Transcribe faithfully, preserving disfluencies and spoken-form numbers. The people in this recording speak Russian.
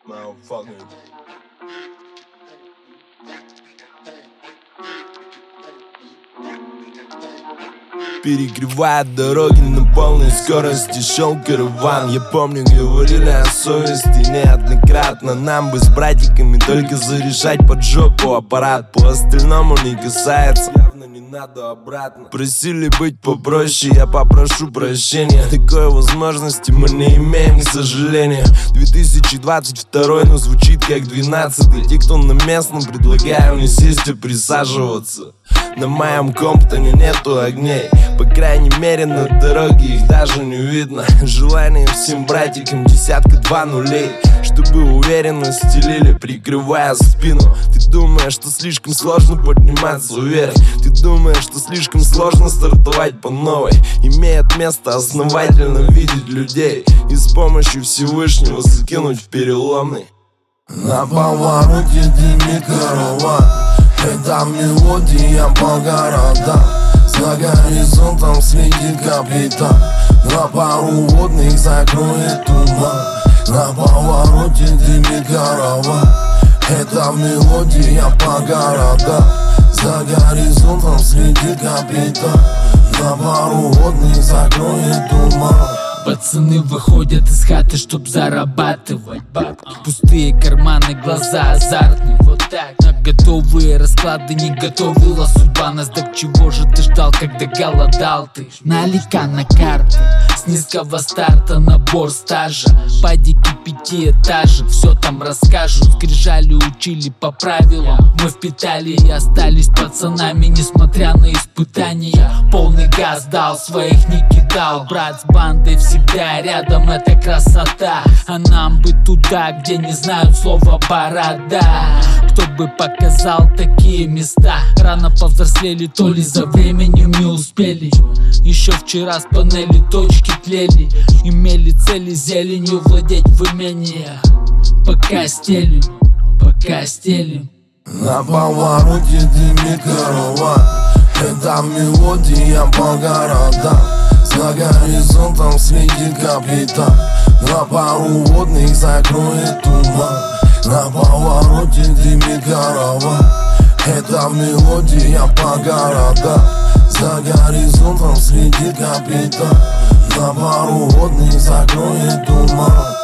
Motherfucker. Перекрывает дороги на полной скорости, шел караван. Я помню, говорили о совести неоднократно. Нам бы с братиками только зарешать под жопу аппарат. По остальному не касается, явно не надо обратно. Просили быть попроще, я попрошу прощения. Такой возможности мы не имеем, к сожалению. две тысячи двадцать второй, но звучит как двенадцатый. Те, кто на местном, предлагаю не сесть и присаживаться. На моем Комптоне нету огней, по крайней мере на дороге их даже не видно. Желание всем братикам десятка два нулей, чтобы уверенно стелили, прикрывая спину. Ты думаешь, что слишком сложно подниматься вверх? Ты думаешь, что слишком сложно стартовать по новой? Имеет место основательно видеть людей и с помощью Всевышнего закинуть в переломный. На повороте дымит караван, это мелодия по городам. За горизонтом следит капитан, на пару водных закроет туман. На повороте дымит караван, это мелодия по городам. За горизонтом следит капитан, на пару водных закроет туман. Пацаны выходят из хаты, чтоб зарабатывать бабки. Пустые карманы, глаза азартные, вот так. На готовые расклады не готовила судьба нас. Так чего же ты ждал, когда голодал ты? Налика на карты, с низкого старта набор стажа. Падики пятиэтажек, все там расскажут. Скрижали учили по правилам, мы впитали и остались пацанами. Несмотря на испытания, полный газ дал, своих не кидал. Брат с бандой всегда рядом, это красота. А нам бы туда, где не знают слова борода. Кто бы показал такие места? Рано повзрослели, то ли за временем не успели. Еще вчера с панели точки тлели, имели цели зеленью владеть в имениях. Пока стелим, пока стелим. На повороте дымит караван, это мелодия по городам. За горизонтом следит капитан, на пару водных закроет туман. На повороте дымит караван, это мелодия по городам. За горизонтом следит капитан, на пару водных закроет туман.